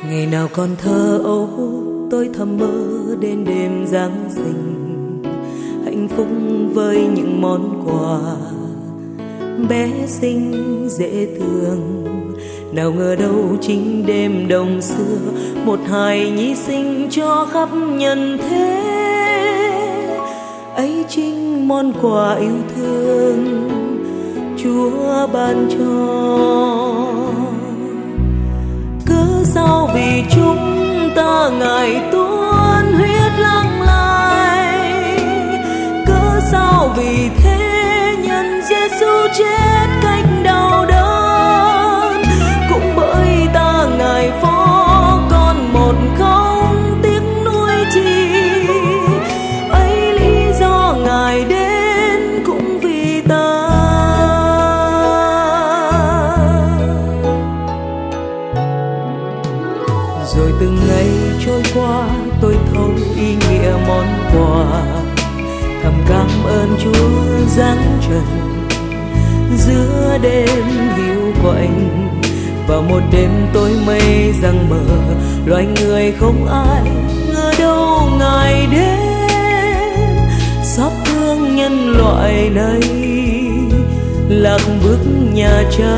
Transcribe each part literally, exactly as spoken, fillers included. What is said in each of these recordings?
Ngày nào còn thơ ấu tôi thầm mơ đến đêm Giáng sinh, hạnh phúc với những món quà bé xinh dễ thương. Nào ngờ đâu chính đêm đông xưa, một hài nhi sinh cho khắp nhân thế. Ấy chính món quà yêu thương Chúa ban cho. Cớ sao vì chúng ta ngày tuôn huyết lăng lai, cớ sao vì thế nhân Giêsu chết cách đau đớn. Cũng bởi ta ngài phó con một không tiếc nuối chi, ấy lý do ngài đến cũng vì ta. Rồi từng ngày trôi qua tôi thấu ý nghĩa món quà, thầm cảm ơn Chúa giáng trần giữa đêm hiu quạnh. Vào một đêm tối mây giăng mờ, loài người không ai ngờ đâu ngài đến. Xót thương nhân loại này lạc bước nhà cha.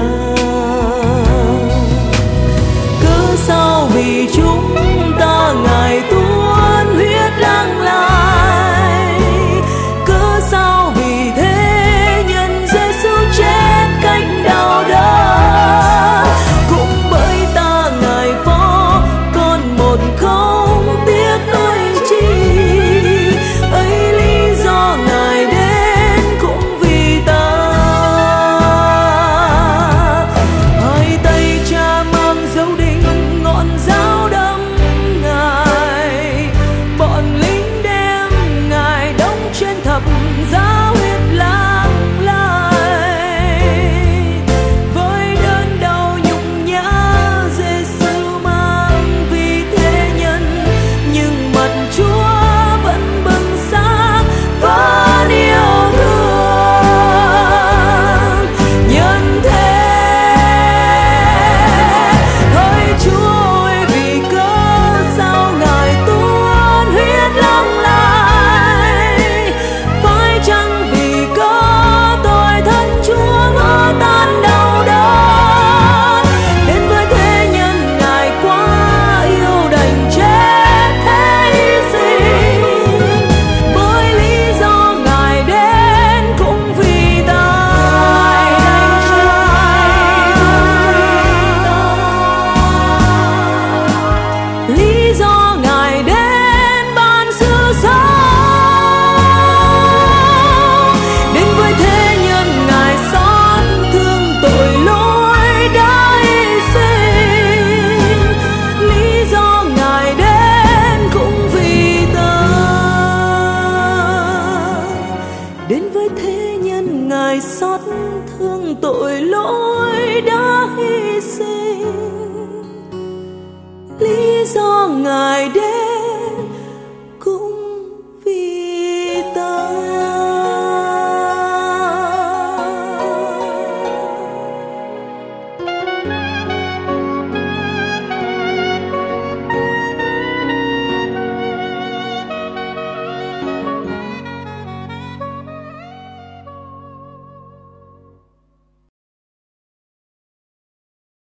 Cớ sao vì chúng ta ngài tuôn huyết lăng lai, cớ sao vì thế nhân Giêsu chết cách đau đớn. Cũng bởi ta ngài phó con một không tiếc nuối chi, ấy lý do ngài đến cũng vì ta. Hai tay cha mang dấu đinh ngọn giáo đâm ngài, bọn lính đem ngài đóng trên thập giá huyết lang lai. Với đớn đau nhục nhã Giêsu mang vì thế nhân, nhưng mặt Chúa vẫn bừng sáng vẫn yêu thương nhân thế. Hỡi Chúa ơi, vì cớ sao ngài tuôn huyết lăng lai, phải chăng vì cớ tội thân Chúa vỡ tan đau đớn. Đến với thế nhân ngài quá yêu đành chết thế hy sinh, với lý do ngài đến cũng vì ta. Lý do ngài đến ban sự sống, đến với thế nhân ngài xót thương tội lỗi đã hy sinh. Lý do ngài đến cũng vì ta, đến với thế nhân ngài xót thương tội lỗi đã hy sinh. Lý do ngài đến